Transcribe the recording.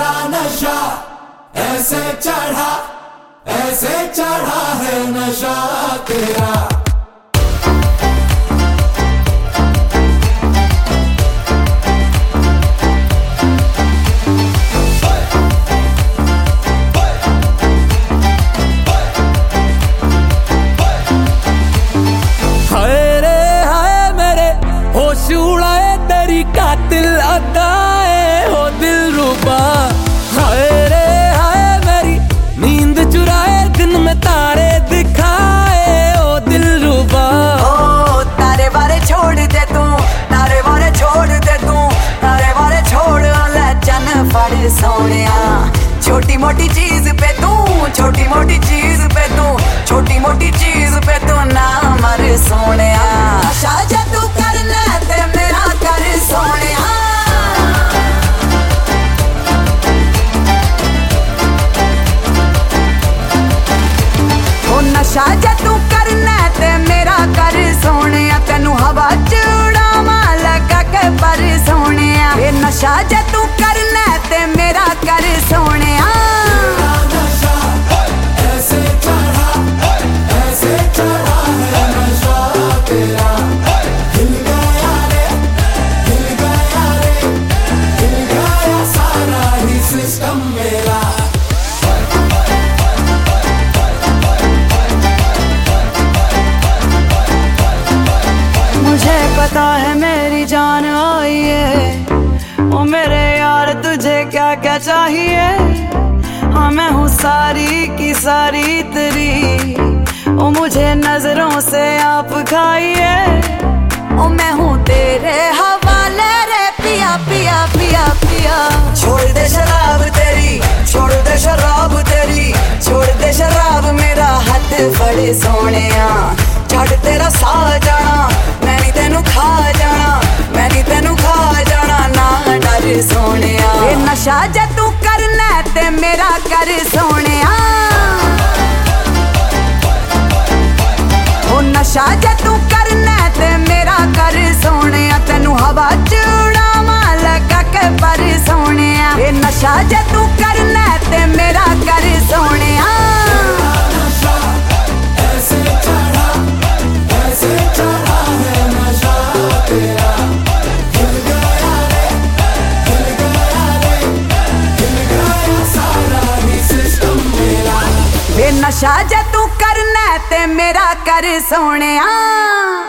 तेरा नशा ऐसे चढ़ा है नशा तेरा। उड़ाए तेरी कातिल अदाए हो दिलरुबा। हाय रे हाय मेरी नींद चुराए दिन में तारे दिखाए ओ दिलरुबा। ओ तारे बारे छोड़ दे तू, तारे बारे छोड़ दे तू, तारे बारे छोड़ ले चन फड़ सोनिया। छोटी मोटी चीज पे तू, छोटी मोटी चीज पे तू, छोटी मोटी चीज पे तू ना मर सोनिया। शाजा तू कर ले ते मेरा कर सोनिया। ओ नशा जे तू करना ते मेरा कर सोनिया। तेनू हवा च उड़ावा लगा के पर सोनिया। ये नशा जे तू करना ते मेरा कर सोनिया। मुझे पता है मेरी जान आई है, ओ मेरे यार तुझे क्या क्या चाहिए। हाँ मैं हूँ सारी की सारी तेरी, ओ मुझे नजरों से आप खाइए। ओ मैं हूँ तेरे हवाले रे पिया पिया पिया पिया। छोड़ दे शराब तेरी, छोड़ दे शराब तेरी, छोड़ दे शराब मेरा हाथ फड़े सोनिया। छड़ तेरा साह जाना मैं नी तेनू खा जाना, मैं नी तेनू खा जाना ना डर सोनिया। ये नशा जे तू करना ते मेरा कर सोनिया। ओ नशा जे तू करना ते मेरा कर सोनिया। तेनू हवा च उड़ावा लगा के पर सोनिया। ये नशा जे तू करना ते मेरा कर सोनिया। नशा जे तू करना ते मेरा कर सोनिया।